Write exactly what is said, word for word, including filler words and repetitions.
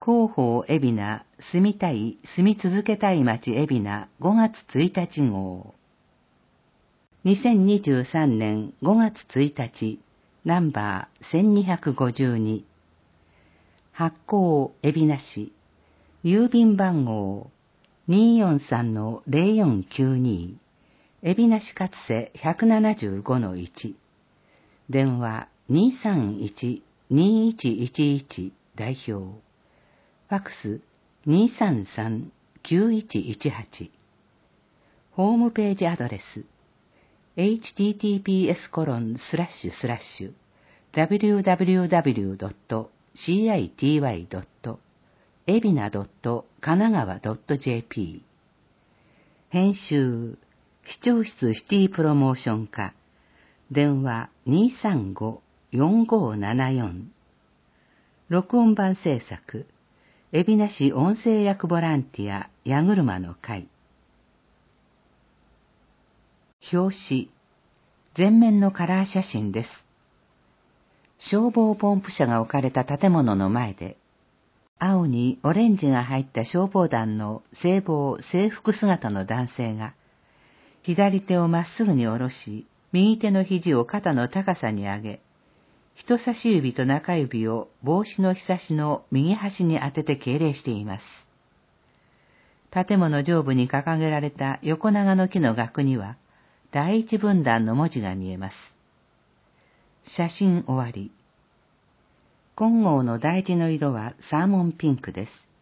広報海老名住みたい住み続けたい街海老名ごがつついたち号。にせんにじゅうさんねんごがつついたちナンバーせんにひゃくごじゅうに。発行海老名市郵便番号 にーよんさんのゼロよんきゅうに 海老名市勝瀬 ひゃくななじゅうごのいち。電話 にーさんいち にーいちいちいち 代表。ファックス にーさんさん きゅういちいちはち。ホームページアドレス エイチティーティーピーエスコロンスラッシュスラッシュダブリューダブリューダブリュードットシーアイティーワイドットエビナドットカナガワドットジェーピー。編集視聴室シティプロモーション課。電話 にーさんご よんごななよん。録音版制作海老名市音声役ボランティア矢車の会。表紙前面のカラー写真です。消防ポンプ車が置かれた建物の前で、青にオレンジが入った消防団の制帽制服姿の男性が、左手をまっすぐに下ろし、右手の肘を肩の高さに上げ、人差し指と中指を帽子のひさしの右端に当てて敬礼しています。建物上部に掲げられた横長の木の額には、第一分団の文字が見えます。写真終わり。金剛の大事の色はサーモンピンクです。